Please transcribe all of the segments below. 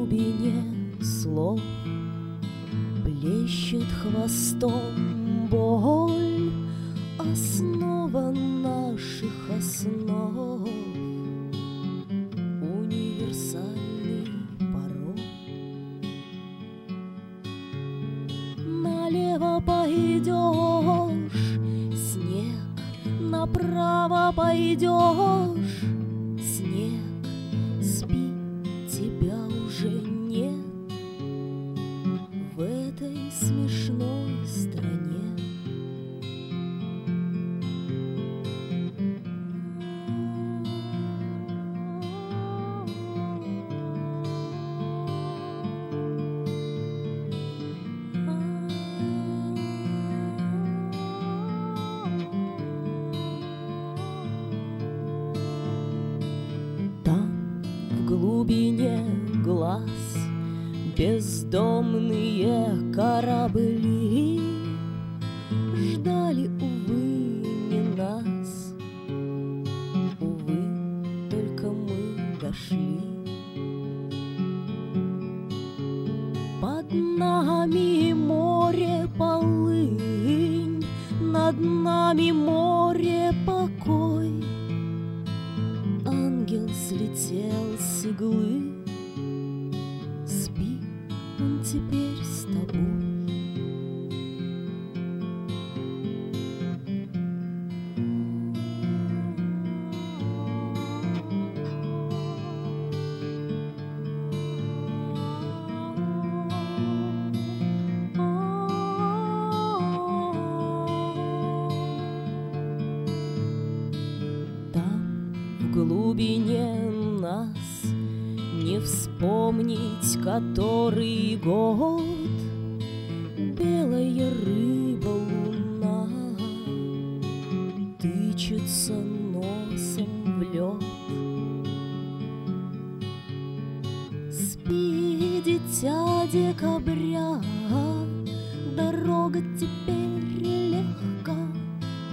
глубине слов блещет хвостом боль, основа наших основ, универсальный порог. Налево пойдешь, снег, направо пойдешь, снег, спи, тебя уже нет в этой смешной стране. Там, в глубине глаз, бездомные корабли ждали, увы, не нас. Увы, только мы дошли. Под нами море полынь, над нами море покой. Ангел слетел с иглы, спи, он теперь с тобой. Там, в глубине нас, не вспомнить который год, белая рыба луна тычется носом в лед. Спи, дитя декабря, дорога теперь легка,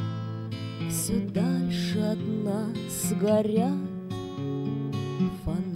все дальше от нас горят фонари.